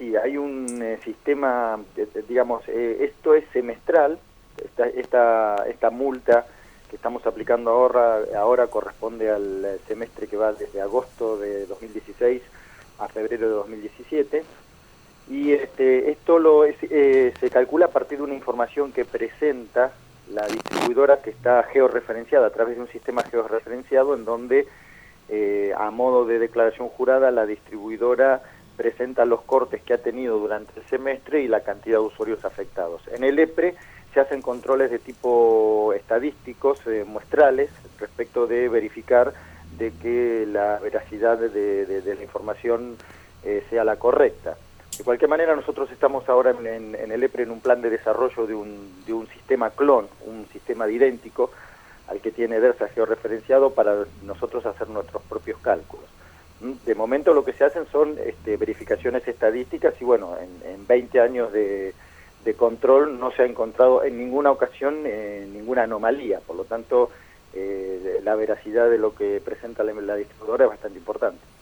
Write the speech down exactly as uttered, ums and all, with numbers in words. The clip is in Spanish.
así, hay un eh, sistema, eh, digamos, eh, esto es semestral, esta, esta, esta multa que estamos aplicando ahora, ahora corresponde al semestre que va desde agosto de dos mil dieciséis a febrero de dos mil diecisiete, y este, esto lo es, eh, se calcula a partir de una información que presenta la distribuidora, que está georreferenciada a través de un sistema georreferenciado en donde eh, a modo de declaración jurada la distribuidora presenta los cortes que ha tenido durante el semestre y la cantidad de usuarios afectados. En el EPRE se hacen controles de tipo estadísticos, eh, muestrales, respecto de verificar de que la veracidad de, de, de la información eh, sea la correcta. De cualquier manera, nosotros estamos ahora en, en, en el EPRE en un plan de desarrollo de un, de un sistema clon, un sistema de idéntico al que tiene DERSA georreferenciado para nosotros hacer nuestros propios cálculos. De momento lo que se hacen son este, verificaciones estadísticas y bueno, en, en veinte años de, de control no se ha encontrado en ninguna ocasión eh, ninguna anomalía, por lo tanto eh, la veracidad de lo que presenta la, la distribuidora es bastante importante.